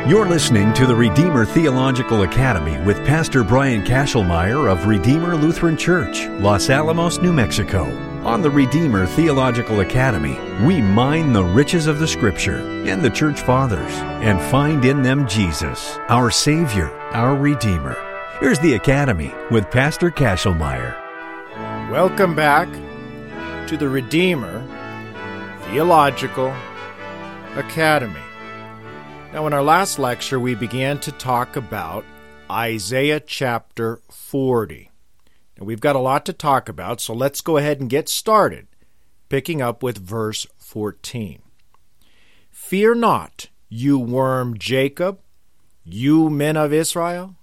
You're listening to the Redeemer Theological Academy with Pastor Brian Kashelmeyer of Redeemer Lutheran Church, Los Alamos, New Mexico. On the Redeemer Theological Academy, we mine the riches of the Scripture and the Church Fathers and find in them Jesus, our Savior, our Redeemer. Here's the Academy with Pastor Kashelmeyer. Welcome back to the Redeemer Theological Academy. Now, in our last lecture, we began to talk about Isaiah chapter 40. Now, we've got a lot to talk about, so let's go ahead and get started, picking up with verse 14. Fear not, you worm Jacob, you men of Israel.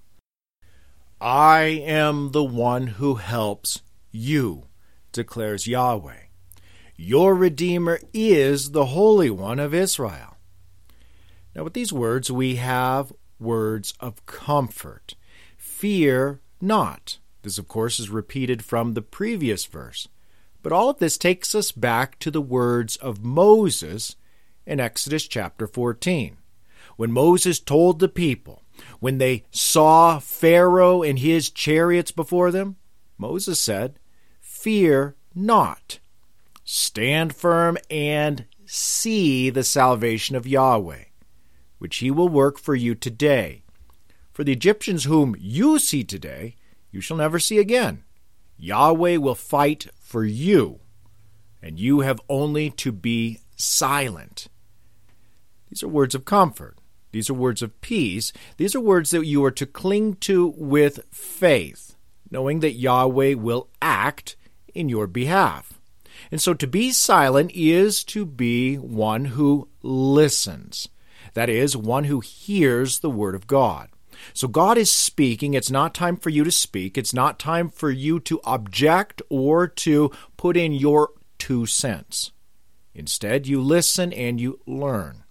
I am the one who helps you, declares Yahweh. Your Redeemer is the Holy One of Israel. Now, with these words, we have words of comfort. Fear not. This, of course, is repeated from the previous verse. But all of this takes us back to the words of Moses in Exodus chapter 14. When Moses told the people, when they saw Pharaoh and his chariots before them, Moses said, Fear not. Stand firm and see the salvation of Yahweh, which he will work for you today. For the Egyptians whom you see today, you shall never see again. Yahweh will fight for you, and you have only to be silent. These are words of comfort. These are words of peace. These are words that you are to cling to with faith, knowing that Yahweh will act in your behalf. And so to be silent is to be one who listens. That is, one who hears the Word of God. So God is speaking. It's not time for you to speak. It's not time for you to object or to put in your 2 cents. Instead, you listen and you learn.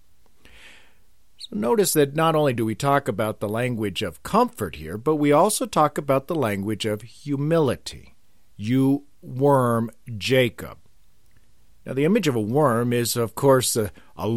So notice that not only do we talk about the language of comfort here, but we also talk about the language of humility. You worm Jacob. Now, the image of a worm is, of course, a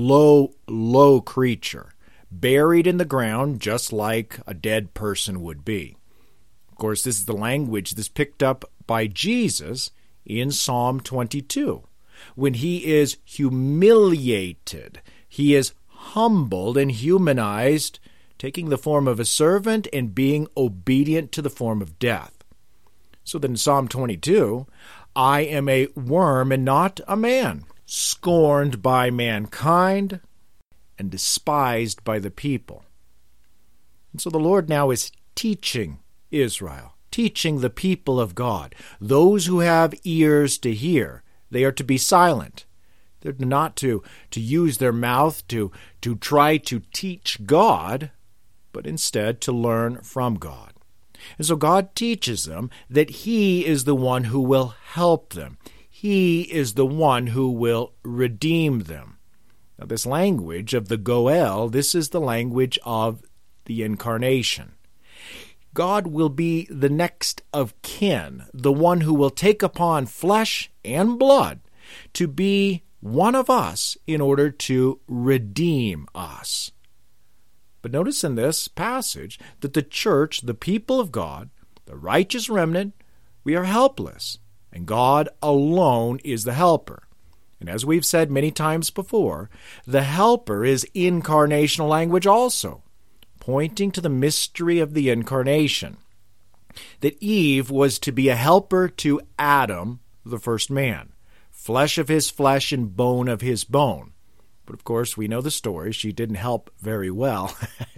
low creature, buried in the ground just like a dead person would be. Of course, this is the language that's picked up by Jesus in Psalm 22. When he is humiliated, he is humbled and humanized, taking the form of a servant and being obedient to the form of death. So that in Psalm 22, I am a worm and not a man, scorned by mankind and despised by the people. And so the Lord now is teaching Israel, teaching the people of God, those who have ears to hear. They are to be silent. They're not to use their mouth to try to teach God, but instead to learn from God. And so God teaches them that He is the one who will help them. He is the one who will redeem them. Now, this language of the Goel, this is the language of the incarnation. God will be the next of kin, the one who will take upon flesh and blood to be one of us in order to redeem us. But notice in this passage that the church, the people of God, the righteous remnant, we are helpless, and God alone is the helper. And as we've said many times before, the helper is incarnational language also, pointing to the mystery of the incarnation, that Eve was to be a helper to Adam, the first man, flesh of his flesh and bone of his bone. But of course, we know the story. She didn't help very well.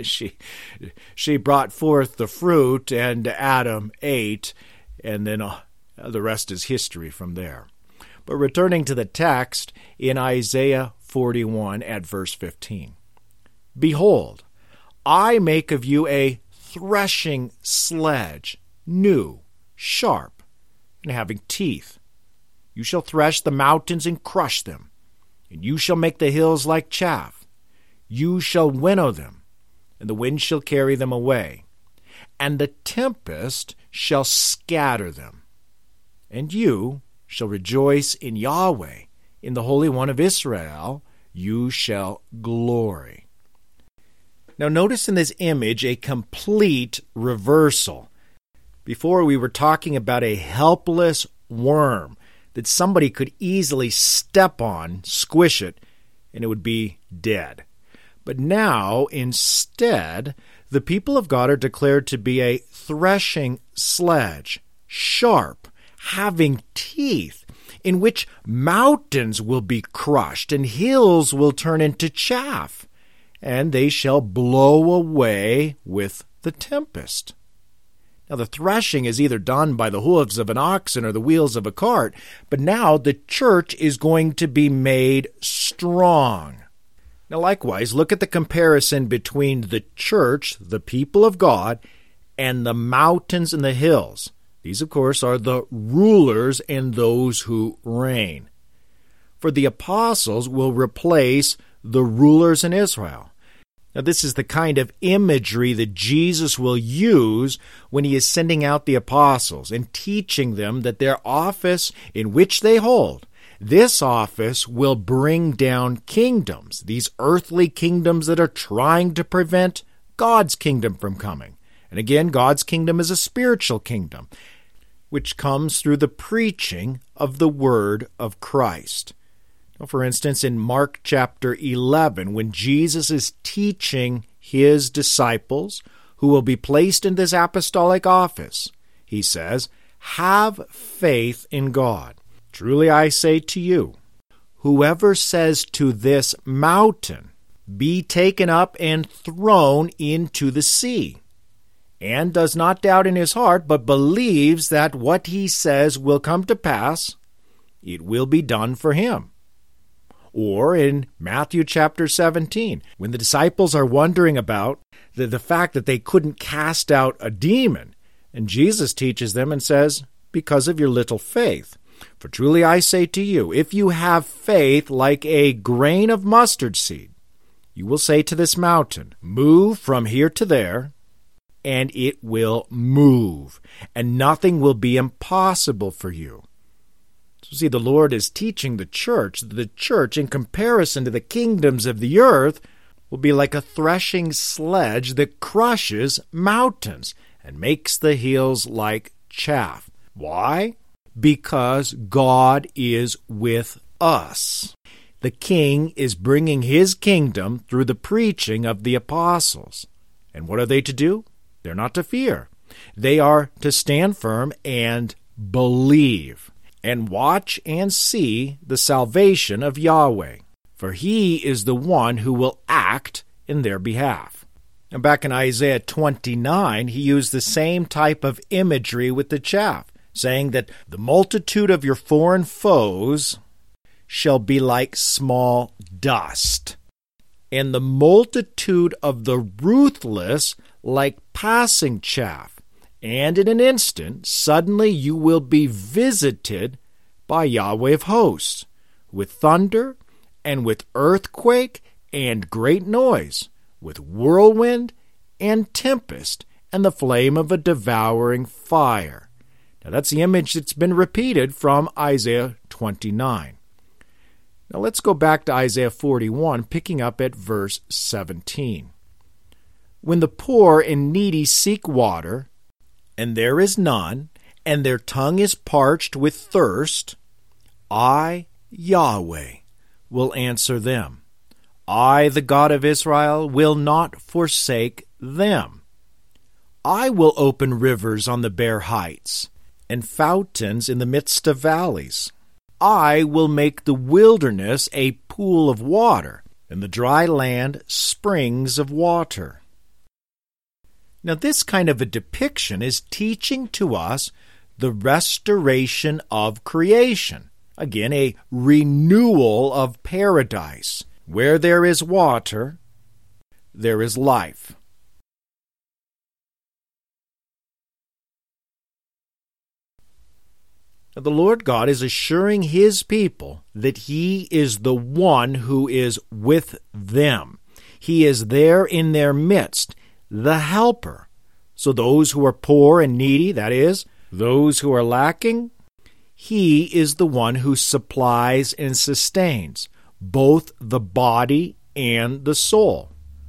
She brought forth the fruit, and Adam ate, and then the rest is history from there. But returning to the text in Isaiah 41 at verse 15. Behold, I make of you a threshing sledge, new, sharp, and having teeth. You shall thresh the mountains and crush them, and you shall make the hills like chaff. You shall winnow them, and the wind shall carry them away, and the tempest shall scatter them. And you shall rejoice in Yahweh, in the Holy One of Israel you shall glory. Now notice in this image a complete reversal. Before we were talking about a helpless worm that somebody could easily step on, squish it, and it would be dead. But now, instead, the people of God are declared to be a threshing sledge, sharp, having teeth, in which mountains will be crushed and hills will turn into chaff, and they shall blow away with the tempest. Now, the threshing is either done by the hooves of an oxen or the wheels of a cart, but now the church is going to be made strong. Now, likewise, look at the comparison between the church, the people of God, and the mountains and the hills. These, of course, are the rulers and those who reign. For the apostles will replace the rulers in Israel. Now, this is the kind of imagery that Jesus will use when he is sending out the apostles and teaching them that their office in which they hold, this office will bring down kingdoms, these earthly kingdoms that are trying to prevent God's kingdom from coming. And again, God's kingdom is a spiritual kingdom, which comes through the preaching of the word of Christ. For instance, in Mark chapter 11, when Jesus is teaching his disciples who will be placed in this apostolic office, he says, "Have faith in God. Truly I say to you, whoever says to this mountain, 'Be taken up and thrown into the sea,' and does not doubt in his heart, but believes that what he says will come to pass, it will be done for him." Or in Matthew chapter 17, when the disciples are wondering about the fact that they couldn't cast out a demon, and Jesus teaches them and says, "Because of your little faith. For truly I say to you, if you have faith like a grain of mustard seed, you will say to this mountain, 'Move from here to there,' and it will move, and nothing will be impossible for you." So see, the Lord is teaching the church, in comparison to the kingdoms of the earth, will be like a threshing sledge that crushes mountains and makes the hills like chaff. Why? Because God is with us. The king is bringing his kingdom through the preaching of the apostles. And what are they to do? They're not to fear. They are to stand firm and believe, and watch and see the salvation of Yahweh, for he is the one who will act in their behalf. And back in Isaiah 29, he used the same type of imagery with the chaff, saying that the multitude of your foreign foes shall be like small dust, and the multitude of the ruthless like passing chaff. And in an instant, suddenly you will be visited by Yahweh of hosts, with thunder, and with earthquake, and great noise, with whirlwind, and tempest, and the flame of a devouring fire. Now that's the image that's been repeated from Isaiah 29. Now let's go back to Isaiah 41, picking up at verse 17. When the poor and needy seek water, and there is none, and their tongue is parched with thirst, I, Yahweh, will answer them. I, the God of Israel, will not forsake them. I will open rivers on the bare heights, and fountains in the midst of valleys. I will make the wilderness a pool of water, and the dry land springs of water. Now, this kind of a depiction is teaching to us the restoration of creation. Again, a renewal of paradise. Where there is water, there is life. Now, the Lord God is assuring his people that he is the one who is with them. He is there in their midst, the helper. So those who are poor and needy, that is, those who are lacking, he is the one who supplies and sustains both the body and the soul.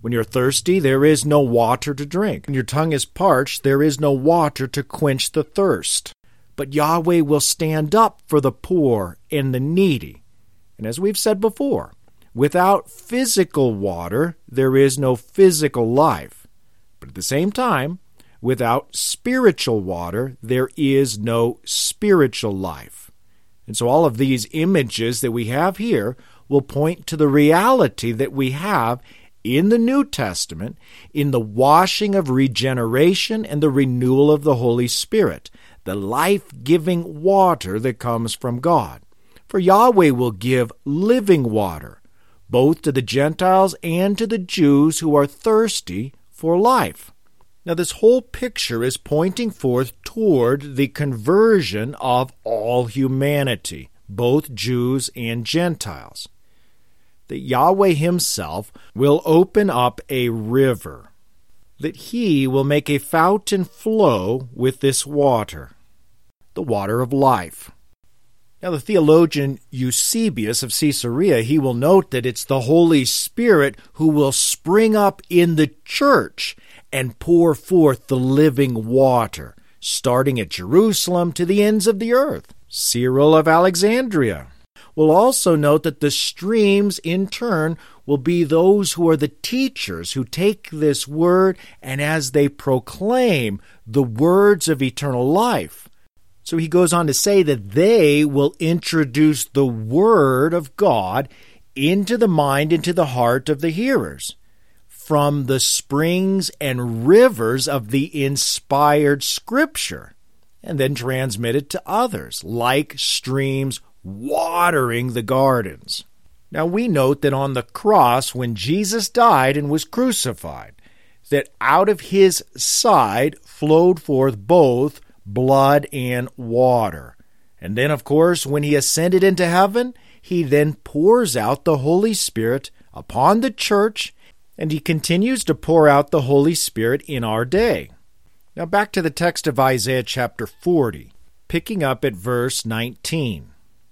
When you're thirsty, there is no water to drink. When your tongue is parched, there is no water to quench the thirst. But Yahweh will stand up for the poor and the needy. And as we've said before, without physical water, there is no physical life. But at the same time, without spiritual water, there is no spiritual life. And so all of these images that we have here will point to the reality that we have in the New Testament in the washing of regeneration and the renewal of the Holy Spirit, the life-giving water that comes from God. For Yahweh will give living water, both to the Gentiles and to the Jews who are thirsty for life. Now, this whole picture is pointing forth toward the conversion of all humanity, both Jews and Gentiles. That Yahweh himself will open up a river, that he will make a fountain flow with this water, the water of life. Now, the theologian Eusebius of Caesarea, he will note that it's the Holy Spirit who will spring up in the church and pour forth the living water, starting at Jerusalem to the ends of the earth. Cyril of Alexandria will also note that the streams, in turn, will be those who are the teachers who take this word and as they proclaim the words of eternal life. So he goes on to say that they will introduce the Word of God into the mind, into the heart of the hearers, from the springs and rivers of the inspired Scripture, and then transmit it to others, like streams watering the gardens. Now we note that on the cross, when Jesus died and was crucified, that out of his side flowed forth both blood and water. And then, of course, when he ascended into heaven, he then pours out the Holy Spirit upon the church, and he continues to pour out the Holy Spirit in our day. Now back to the text of Isaiah chapter 40, picking up at verse 19.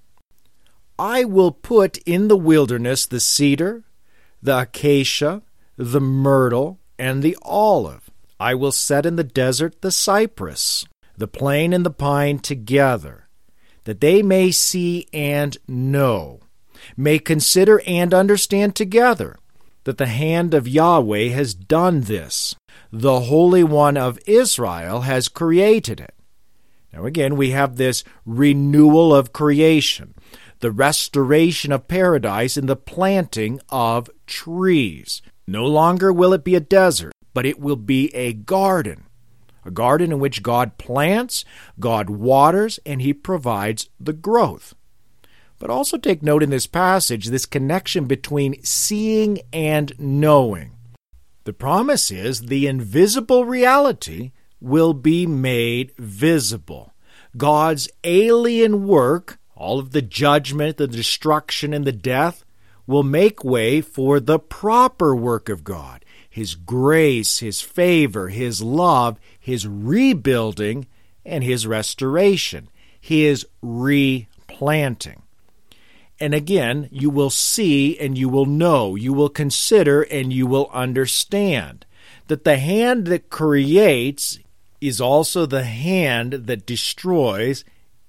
I will put in the wilderness the cedar, the acacia, the myrtle, and the olive. I will set in the desert the cypress, the plane and the pine together, that they may see and know, may consider and understand together, that the hand of Yahweh has done this. The Holy One of Israel has created it. Now again, we have this renewal of creation, the restoration of paradise and the planting of trees. No longer will it be a desert, but it will be a garden in which God plants, God waters, and he provides the growth. But also take note in this passage, this connection between seeing and knowing. The promise is the invisible reality will be made visible. God's alien work, all of the judgment, the destruction, and the death, will make way for the proper work of God. His grace, his favor, his love, his rebuilding, and his restoration, his replanting. And again, you will see and you will know, you will consider and you will understand that the hand that creates is also the hand that destroys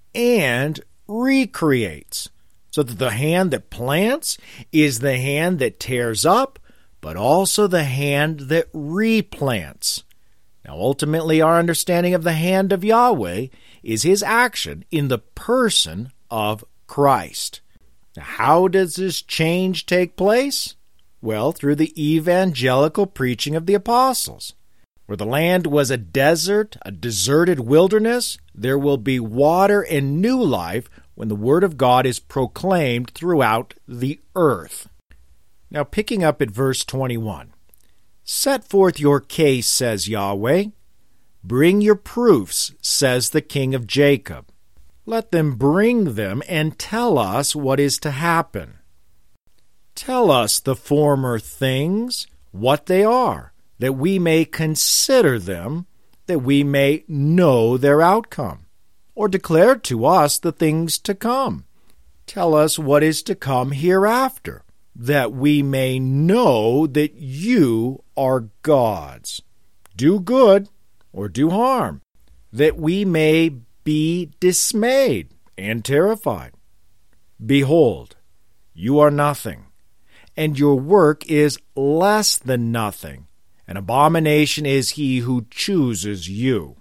and recreates. So that the hand that plants is the hand that tears up, but also the hand that replants. Now, ultimately, our understanding of the hand of Yahweh is his action in the person of Christ. Now, how does this change take place? Well, through the evangelical preaching of the apostles. Where the land was a desert, a deserted wilderness, there will be water and new life when the Word of God is proclaimed throughout the earth. Now, picking up at verse 21. Set forth your case, says Yahweh. Bring your proofs, says the King of Jacob. Let them bring them and tell us what is to happen. Tell us the former things, what they are, that we may consider them, that we may know their outcome. Or declare to us the things to come. Tell us what is to come hereafter, that we may know that you are God's. Do good or do harm, that we may be dismayed and terrified. Behold, you are nothing, and your work is less than nothing. An abomination is he who chooses you.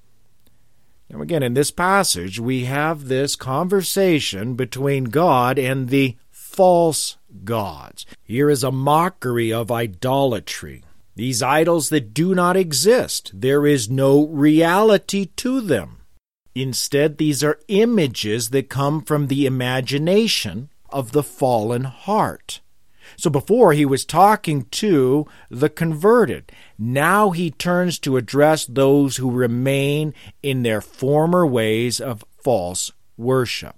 Now again, in this passage, we have this conversation between God and the false gods. Here is a mockery of idolatry. These idols that do not exist. There is no reality to them. Instead, these are images that come from the imagination of the fallen heart. So before he was talking to the converted. Now he turns to address those who remain in their former ways of false worship.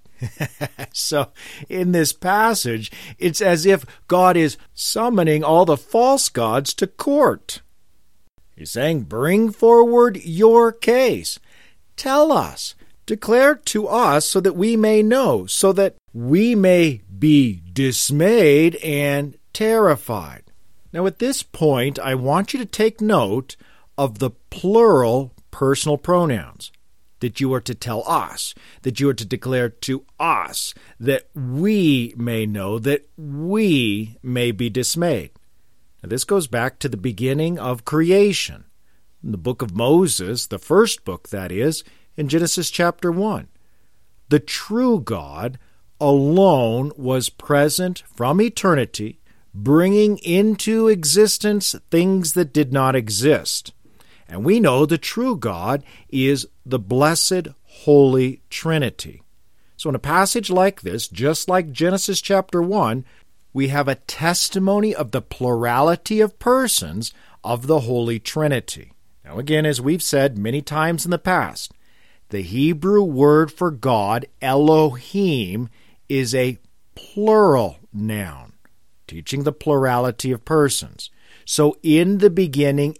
So in this passage, it's as if God is summoning all the false gods to court. He's saying, bring forward your case. Tell us, declare to us so that we may know, so that we may be dismayed and terrified. Now at this point, I want you to take note of the plural personal pronouns. That you are to tell us, that you are to declare to us, that we may know, that we may be dismayed. Now, this goes back to the beginning of creation. In the book of Moses, the first book that is, in Genesis chapter 1. The true God alone was present from eternity, bringing into existence things that did not exist. And we know the true God is the blessed Holy Trinity. So in a passage like this, just like Genesis chapter 1, we have a testimony of the plurality of persons of the Holy Trinity. Now again, as we've said many times in the past, the Hebrew word for God, Elohim, is a plural noun, teaching the plurality of persons. So in the beginning,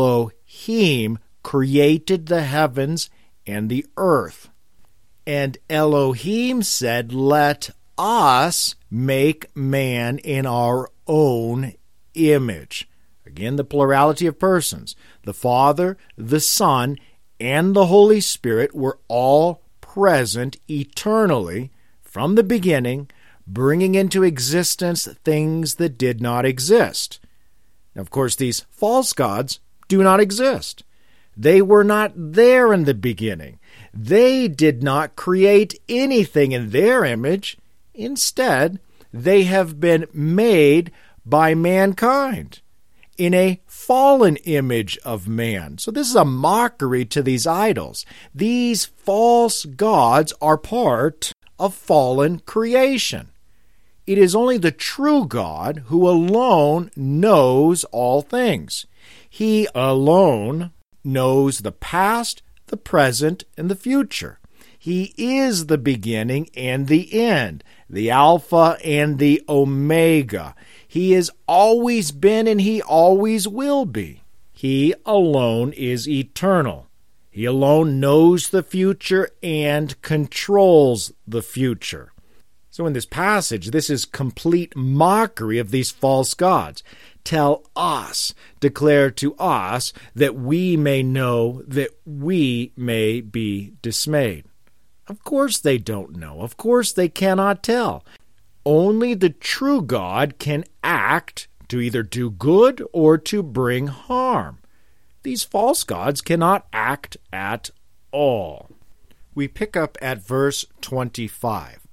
Elohim created the heavens and the earth. And Elohim said, let us make man in our own image. Again, the plurality of persons. The Father, the Son, and the Holy Spirit were all present eternally from the beginning, bringing into existence things that did not exist. Now, of course, these false gods do not exist. They were not there in the beginning. They did not create anything in their image. Instead, they have been made by mankind in a fallen image of man. So this is a mockery to these idols. These false gods are part of fallen creation. It is only the true God who alone knows all things. He alone knows the past, the present, and the future. He is the beginning and the end, the Alpha and the Omega. He has always been and he always will be. He alone is eternal. He alone knows the future and controls the future. So in this passage, this is complete mockery of these false gods. Tell us, declare to us, that we may know, that we may be dismayed. Of course they don't know. Of course they cannot tell. Only the true God can act to either do good or to bring harm. These false gods cannot act at all. We pick up at verse 25.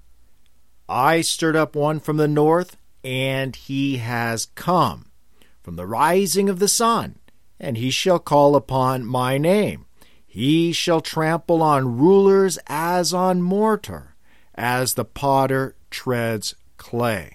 I stirred up one from the north, and he has come from the rising of the sun, and he shall call upon my name. He shall trample on rulers as on mortar, as the potter treads clay.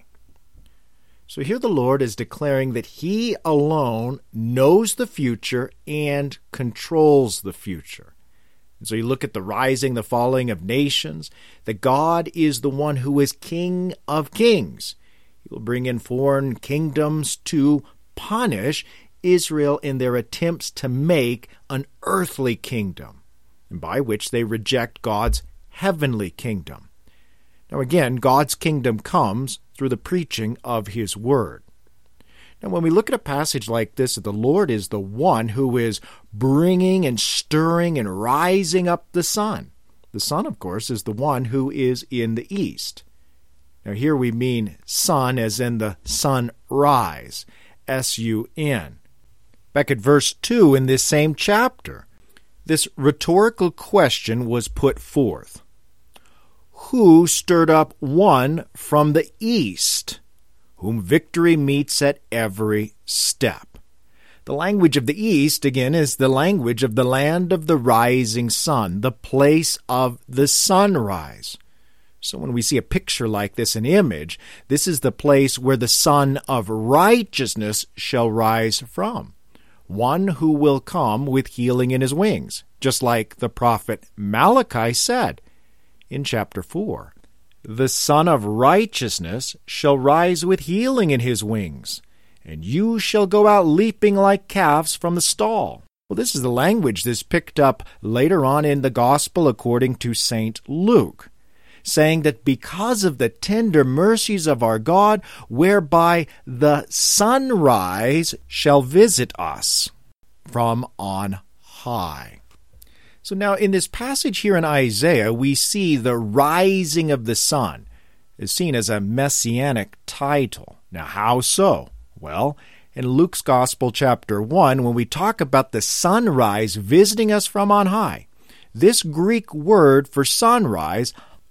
So here the Lord is declaring that he alone knows the future and controls the future. And so you look at the rising, the falling of nations, that God is the one who is King of kings. He will bring in foreign kingdoms to punish Israel in their attempts to make an earthly kingdom, and by which they reject God's heavenly kingdom. Now again, God's kingdom comes through the preaching of His Word. Now, when we look at a passage like this, the Lord is the one who is bringing and stirring and rising up the sun. The sun, of course, is the one who is in the east. Now, here we mean sun as in the sunrise, S-U-N. Back at verse 2 in this same chapter, this rhetorical question was put forth. Who stirred up one from the east, whom victory meets at every step? The language of the east, again, is the language of the land of the rising sun, the place of the sunrise. So when we see a picture like this, an image, this is the place where the Son of Righteousness shall rise from, one who will come with healing in his wings, just like the prophet Malachi said in chapter 4. The Son of Righteousness shall rise with healing in his wings, and you shall go out leaping like calves from the stall. Well, this is the language that's picked up later on in the Gospel according to St. Luke, saying that because of the tender mercies of our God, whereby the sunrise shall visit us from on high. So now in this passage here in Isaiah, we see the rising of the sun is seen as a messianic title. Now how so? Well, in Luke's Gospel chapter 1, when we talk about the sunrise visiting us from on high, this Greek word for sunrise,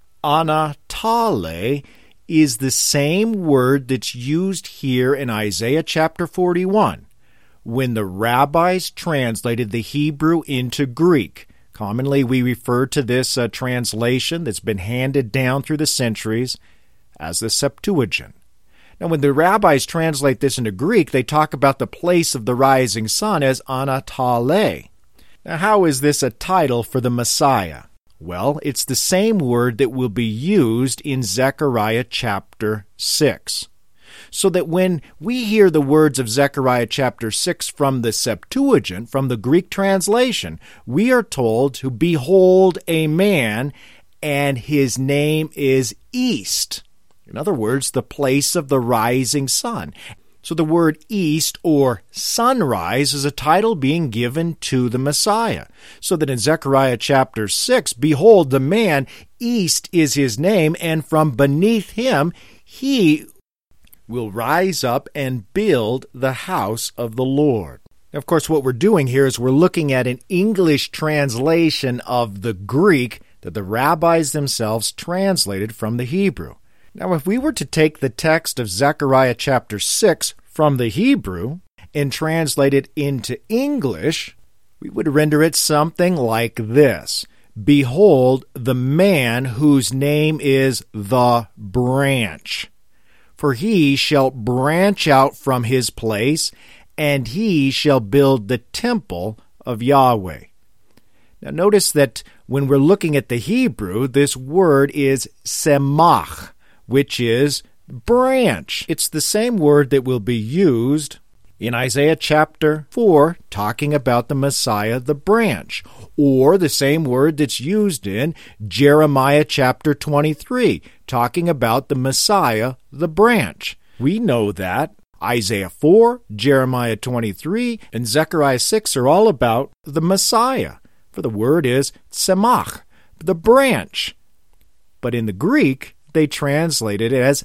anatale, is the same word that's used here in Isaiah chapter 41, when the rabbis translated the Hebrew into Greek. Commonly, we refer to this translation that's been handed down through the centuries as the Septuagint. Now, when the rabbis translate this into Greek, they talk about the place of the rising sun as anatale. Now, how is this a title for the Messiah? Well, it's the same word that will be used in Zechariah chapter 6. So that when we hear the words of Zechariah chapter 6 from the Septuagint, from the Greek translation, we are told to behold a man, and his name is East. In other words, the place of the rising sun. So the word east or sunrise is a title being given to the Messiah. So that in Zechariah chapter 6, behold, the man, East is his name, and from beneath him he will rise up and build the house of the Lord. Now, of course, what we're doing here is we're looking at an English translation of the Greek that the rabbis themselves translated from the Hebrew. Now, if we were to take the text of Zechariah chapter 6 from the Hebrew and translate it into English, we would render it something like this. Behold, the man whose name is the branch. For he shall branch out from his place, and he shall build the temple of Yahweh. Now notice that when we're looking at the Hebrew, this word is semach, which is branch. It's the same word that will be used in Isaiah chapter 4, talking about the Messiah, the branch, or the same word that's used in Jeremiah chapter 23, talking about the Messiah, the branch. We know that Isaiah 4, Jeremiah 23, and Zechariah 6 are all about the Messiah, for the word is semach, the branch. But in the Greek, they translate it as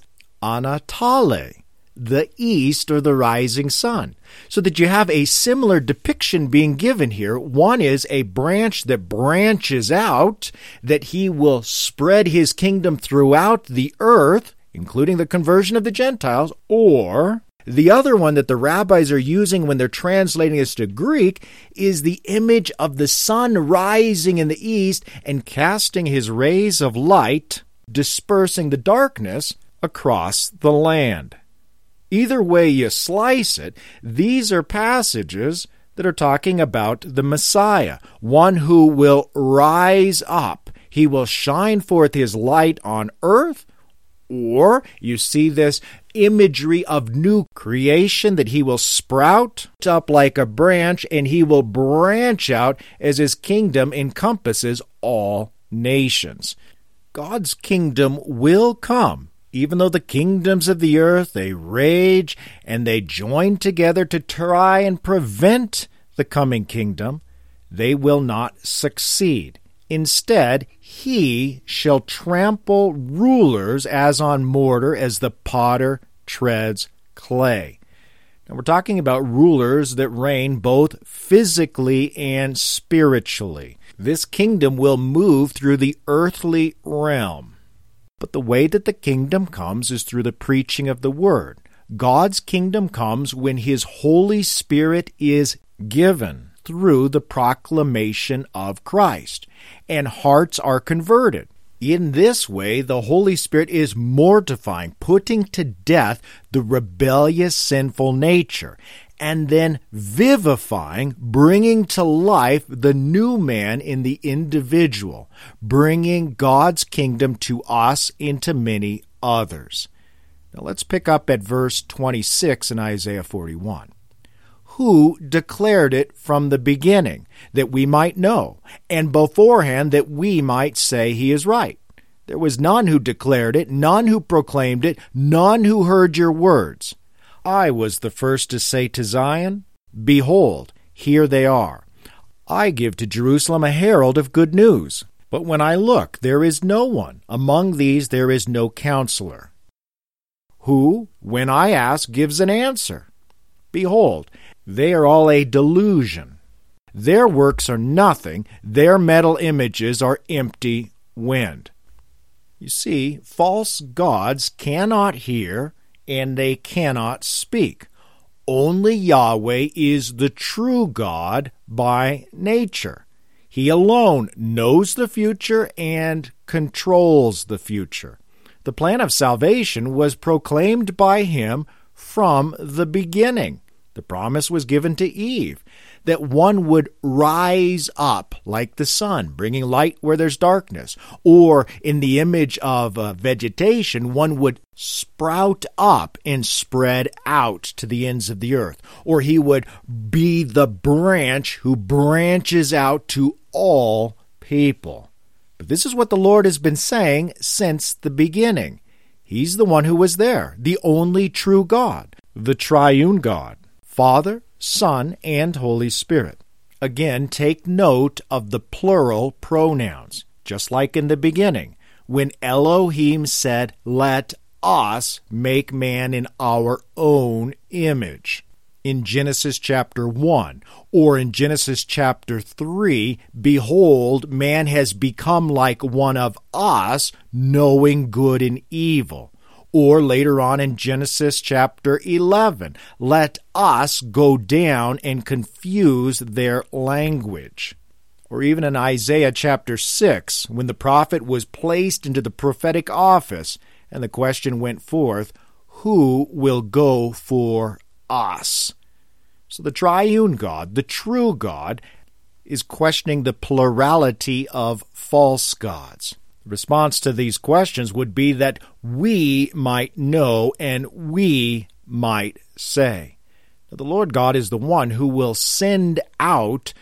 anatale, the east or the rising sun. So that you have a similar depiction being given here. One is a branch that branches out, that he will spread his kingdom throughout the earth, including the conversion of the Gentiles, or the other one that the rabbis are using when they're translating this to Greek is the image of the sun rising in the east and casting his rays of light, dispersing the darkness across the land. Either way you slice it, these are passages that are talking about the Messiah, one who will rise up. He will shine forth his light on earth, or you see this imagery of new creation, that he will sprout up like a branch, and he will branch out as his kingdom encompasses all nations. God's kingdom will come, Even though the kingdoms of the earth, they rage and they join together to try and prevent the coming kingdom, they will not succeed. Instead, he shall trample rulers as on mortar, as the potter treads clay. Now, we're talking about rulers that reign both physically and spiritually. This kingdom will move through the earthly realm. But the way that the kingdom comes is through the preaching of the word. God's kingdom comes when his Holy Spirit is given through the proclamation of Christ, and hearts are converted. In this way, the Holy Spirit is mortifying, putting to death the rebellious, sinful nature, and then vivifying, bringing to life the new man in the individual, bringing God's kingdom to us and to many others. Now let's pick up at verse 26 in Isaiah 41. Who declared it from the beginning, that we might know, and beforehand that we might say he is right? There was none who declared it, none who proclaimed it, none who heard your words. I was the first to say to Zion, Behold, here they are. I give to Jerusalem a herald of good news. But when I look, there is no one. Among these there is no counselor. Who, when I ask, gives an answer. Behold, they are all a delusion. Their works are nothing. Their metal images are empty wind. You see, false gods cannot hear, and they cannot speak. Only Yahweh is the true God by nature. He alone knows the future and controls the future. The plan of salvation was proclaimed by him from the beginning. The promise was given to Eve, that one would rise up like the sun, bringing light where there's darkness. Or in the image of vegetation, one would sprout up and spread out to the ends of the earth. Or he would be the branch who branches out to all people. But this is what the Lord has been saying since the beginning. He's the one who was there, the only true God, the triune God. Father, Son, and Holy Spirit. Again, take note of the plural pronouns, just like in the beginning, when Elohim said, Let us make man in our own image. In Genesis chapter 1, or in Genesis chapter 3, behold, man has become like one of us, knowing good and evil. Or later on in Genesis chapter 11, let us go down and confuse their language. Or even in Isaiah chapter 6, when the prophet was placed into the prophetic office, and the question went forth, who will go for us? So the triune God, the true God, is questioning the plurality of false gods. The response to these questions would be that we might know and we might say. Now, the Lord God is the one who will send out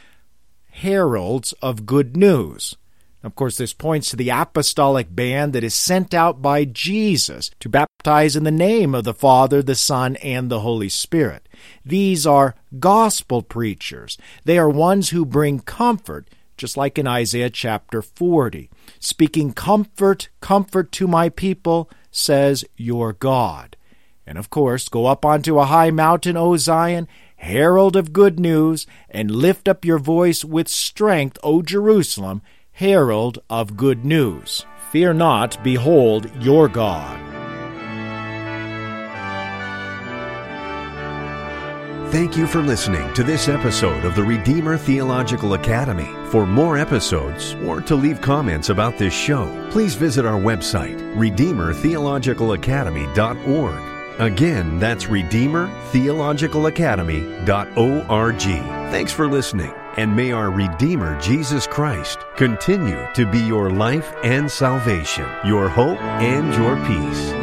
heralds of good news. Of course, this points to the apostolic band that is sent out by Jesus to baptize in the name of the Father, the Son, and the Holy Spirit. These are gospel preachers. They are ones who bring comfort, just like in Isaiah chapter 40. Speaking comfort, comfort to my people, says your God. And of course, go up onto a high mountain, O Zion, herald of good news, and lift up your voice with strength, O Jerusalem, herald of good news. Fear not, behold your God. Thank you for listening to this episode of the Redeemer Theological Academy. For more episodes or to leave comments about this show, please visit our website, RedeemerTheologicalAcademy.org. Again, that's RedeemerTheologicalAcademy.org. Thanks for listening, and may our Redeemer Jesus Christ continue to be your life and salvation, your hope and your peace.